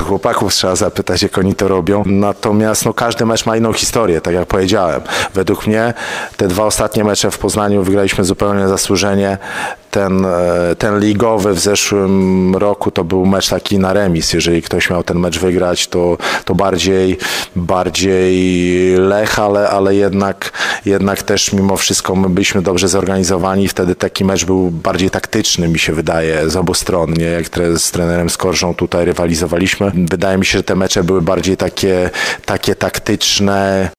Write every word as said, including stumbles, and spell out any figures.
chłopaków trzeba zapytać, jak oni to robią. Natomiast no, każdy mecz ma inną historię, tak jak powiedziałem. Według mnie te dwa ostatnie mecze w Poznaniu wygraliśmy zupełnie zasłużenie. Ten, ten ligowy w zeszłym roku to był mecz taki na remis. Jeżeli ktoś miał ten mecz wygrać, to, to bardziej, bardziej Lech, ale, ale jednak, jednak też mimo wszystko my byliśmy dobrze zorganizowani. Wtedy taki mecz był bardziej taktyczny, mi się wydaje, z obu stron. Nie? Jak tre, z trenerem Skorżą tutaj rywalizowaliśmy. Wydaje mi się, że te mecze były bardziej takie, takie taktyczne.